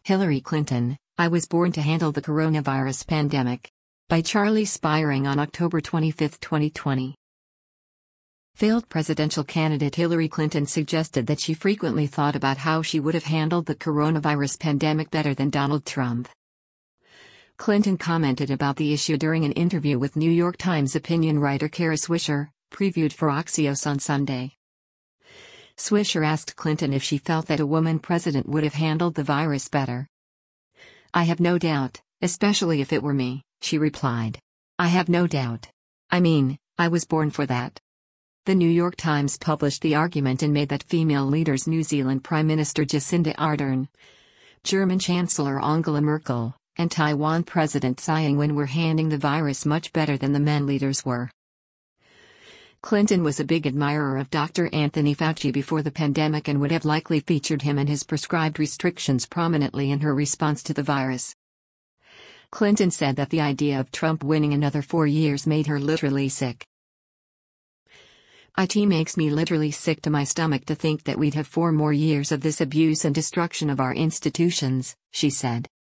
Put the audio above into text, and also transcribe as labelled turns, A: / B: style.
A: Hillary Clinton, I was born to handle the coronavirus pandemic. By Charlie Spiring on October 25, 2020. Failed presidential candidate Hillary Clinton suggested that she frequently thought about how she would have handled the coronavirus pandemic better than Donald Trump. Clinton commented about the issue during an interview with New York Times opinion writer Kara Swisher, previewed for Axios on Sunday. Swisher asked Clinton if she felt that a woman president would have handled the virus better. "I have no doubt, especially if it were me," she replied. "I have no doubt. I mean, I was born for that." The New York Times published the argument and made that female leaders New Zealand Prime Minister Jacinda Ardern, German Chancellor Angela Merkel, and Taiwan President Tsai Ing-wen were handling the virus much better than the men leaders were. Clinton was a big admirer of Dr. Anthony Fauci before the pandemic and would have likely featured him and his prescribed restrictions prominently in her response to the virus. Clinton said that the idea of Trump winning another 4 years made her literally sick. "It makes me literally sick to my stomach to think that we'd have 4 more years of this abuse and destruction of our institutions," she said.